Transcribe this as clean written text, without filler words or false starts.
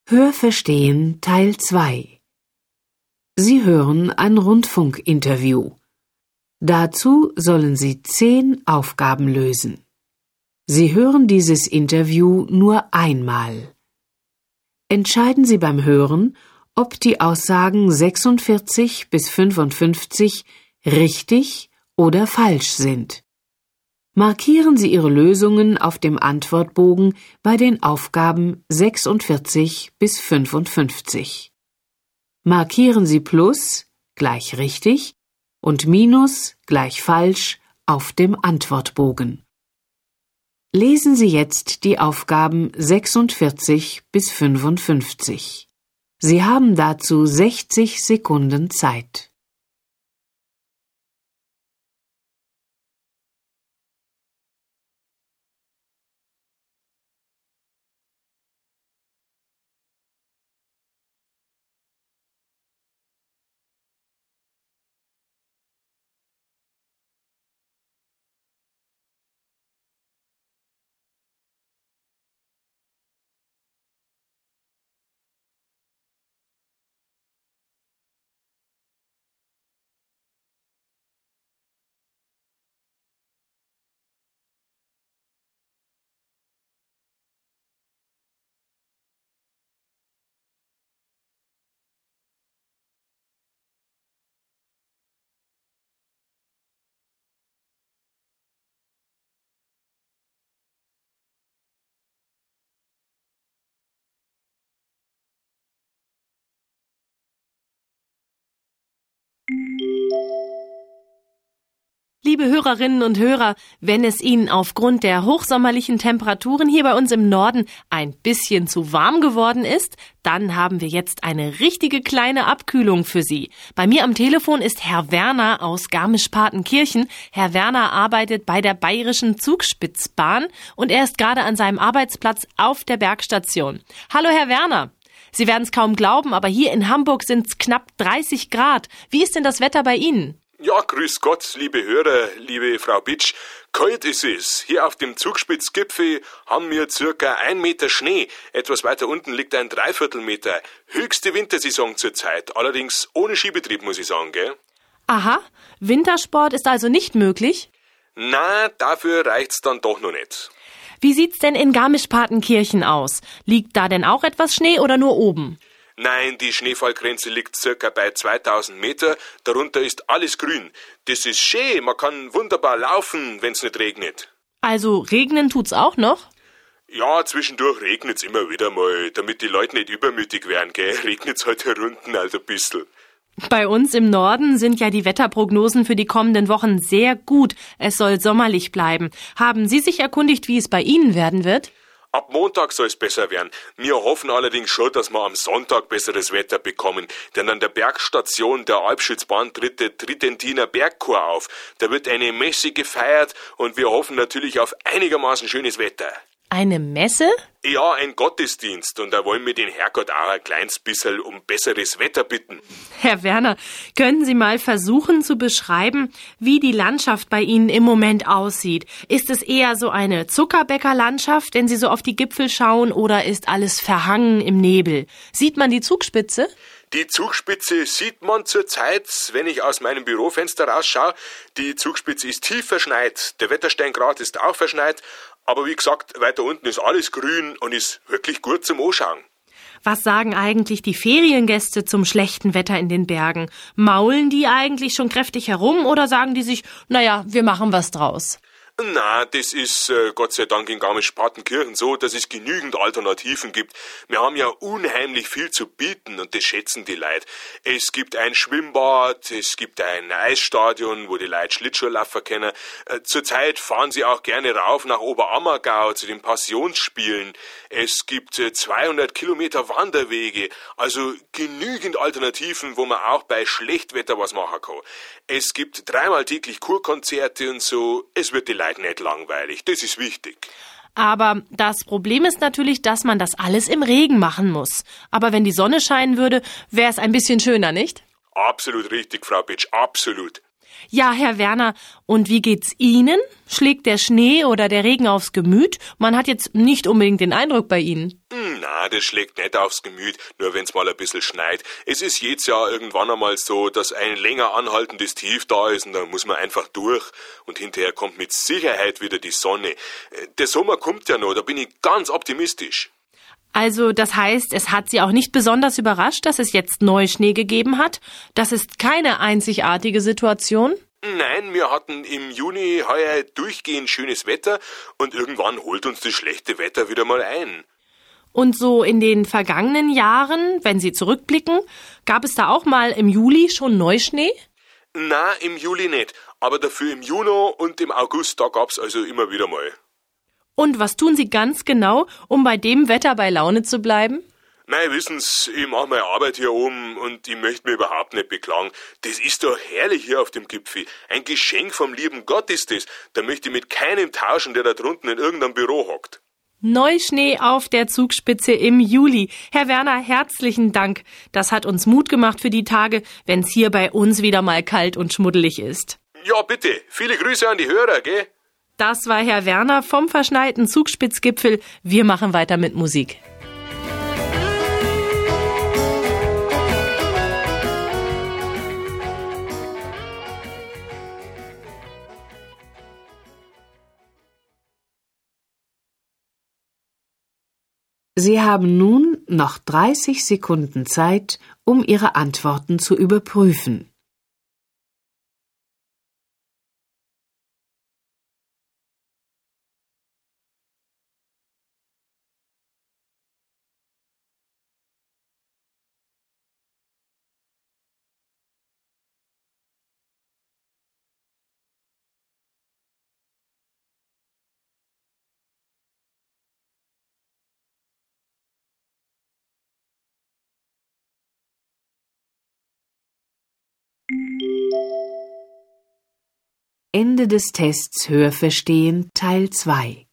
Hörverstehen Teil 2. Sie hören ein Rundfunkinterview. Dazu sollen Sie 10 Aufgaben lösen. Sie hören dieses Interview nur einmal. Entscheiden Sie beim Hören, ob die Aussagen 46 bis 55 richtig oder falsch sind. Markieren Sie Ihre Lösungen auf dem Antwortbogen bei den Aufgaben 46 bis 55. Markieren Sie Plus gleich richtig und Minus gleich falsch auf dem Antwortbogen. Lesen Sie jetzt die Aufgaben 46 bis 55. Sie haben dazu 60 Sekunden Zeit. Liebe Hörerinnen und Hörer, wenn es Ihnen aufgrund der hochsommerlichen Temperaturen hier bei uns im Norden ein bisschen zu warm geworden ist, dann haben wir jetzt eine richtige kleine Abkühlung für Sie. Bei mir am Telefon ist Herr Werner aus Garmisch-Partenkirchen. Herr Werner arbeitet bei der Bayerischen Zugspitzbahn und er ist gerade an seinem Arbeitsplatz auf der Bergstation. Hallo Herr Werner. Sie werden es kaum glauben, aber hier in Hamburg sind es knapp 30 Grad. Wie ist denn das Wetter bei Ihnen? Ja, grüß Gott, liebe Hörer, liebe Frau Bitsch. Kalt ist es. Hier auf dem Zugspitzgipfel haben wir circa 1 Meter Schnee. Etwas weiter unten liegt ein 3/4 Meter. Höchste Wintersaison zurzeit. Allerdings ohne Skibetrieb, muss ich sagen, gell? Aha, Wintersport ist also nicht möglich? Na, dafür reicht's dann doch noch nicht. Wie sieht's denn in Garmisch-Partenkirchen aus? Liegt da denn auch etwas Schnee oder nur oben? Nein, die Schneefallgrenze liegt circa bei 2000 Meter, darunter ist alles grün. Das ist schön, man kann wunderbar laufen, wenn's nicht regnet. Also regnen tut's auch noch? Ja, zwischendurch regnet's immer wieder mal, damit die Leute nicht übermütig werden, gell? Regnet's halt hier unten halt ein bisschen. Bei uns im Norden sind ja die Wetterprognosen für die kommenden Wochen sehr gut. Es soll sommerlich bleiben. Haben Sie sich erkundigt, wie es bei Ihnen werden wird? Ab Montag soll es besser werden. Wir hoffen allerdings schon, dass wir am Sonntag besseres Wetter bekommen. Denn an der Bergstation der Alpschützbahn tritt der Tridentiner Bergchor auf. Da wird eine Messe gefeiert und wir hoffen natürlich auf einigermaßen schönes Wetter. Eine Messe? Ja, ein Gottesdienst. Und da wollen wir den Herrgott auch ein kleines bisschen um besseres Wetter bitten. Herr Werner, können Sie mal versuchen zu beschreiben, wie die Landschaft bei Ihnen im Moment aussieht? Ist es eher so eine Zuckerbäckerlandschaft, wenn Sie so auf die Gipfel schauen, oder ist alles verhangen im Nebel? Sieht man die Zugspitze? Die Zugspitze sieht man zurzeit, wenn ich aus meinem Bürofenster rausschaue. Die Zugspitze ist tief verschneit. Der Wettersteingrat ist auch verschneit. Aber wie gesagt, weiter unten ist alles grün und ist wirklich gut zum Anschauen. Was sagen eigentlich die Feriengäste zum schlechten Wetter in den Bergen? Maulen die eigentlich schon kräftig herum oder sagen die sich, naja, wir machen was draus? Na, das ist Gott sei Dank in Garmisch-Partenkirchen so, dass es genügend Alternativen gibt. Wir haben ja unheimlich viel zu bieten und das schätzen die Leute. Es gibt ein Schwimmbad, es gibt ein Eisstadion, wo die Leute Schlittschuh laufen können. Zurzeit fahren sie auch gerne rauf nach Oberammergau zu den Passionsspielen. Es gibt 200 Kilometer Wanderwege, also genügend Alternativen, wo man auch bei Schlechtwetter was machen kann. Es gibt 3-mal täglich Kurkonzerte und so. Es wird die Leute nicht langweilig. Das ist wichtig. Aber das Problem ist natürlich, dass man das alles im Regen machen muss. Aber wenn die Sonne scheinen würde, wäre es ein bisschen schöner, nicht? Absolut richtig, Frau Bitsch, absolut. Ja, Herr Werner, und wie geht's Ihnen? Schlägt der Schnee oder der Regen aufs Gemüt? Man hat jetzt nicht unbedingt den Eindruck bei Ihnen. Na, das schlägt nicht aufs Gemüt, nur wenn's mal ein bisschen schneit. Es ist jedes Jahr irgendwann einmal so, dass ein länger anhaltendes Tief da ist und da muss man einfach durch. Und hinterher kommt mit Sicherheit wieder die Sonne. Der Sommer kommt ja noch, da bin ich ganz optimistisch. Also das heißt, es hat Sie auch nicht besonders überrascht, dass es jetzt Neuschnee gegeben hat? Das ist keine einzigartige Situation? Nein, wir hatten im Juni heuer durchgehend schönes Wetter und irgendwann holt uns das schlechte Wetter wieder mal ein. Und so in den vergangenen Jahren, wenn Sie zurückblicken, gab es da auch mal im Juli schon Neuschnee? Na, im Juli nicht, aber dafür im Juni und im August, da gab's also immer wieder mal. Und was tun Sie ganz genau, um bei dem Wetter bei Laune zu bleiben? Mei, wissen's, ich mache meine Arbeit hier oben und ich möchte mich überhaupt nicht beklagen. Das ist doch herrlich hier auf dem Gipfel. Ein Geschenk vom lieben Gott ist das. Da möchte ich mit keinem tauschen, der da drunten in irgendeinem Büro hockt. Neuschnee auf der Zugspitze im Juli. Herr Werner, herzlichen Dank. Das hat uns Mut gemacht für die Tage, wenn's hier bei uns wieder mal kalt und schmuddelig ist. Ja, bitte. Viele Grüße an die Hörer, gell? Das war Herr Werner vom verschneiten Zugspitzgipfel. Wir machen weiter mit Musik. Sie haben nun noch 30 Sekunden Zeit, um Ihre Antworten zu überprüfen. Ende des Tests Hörverstehen Teil 2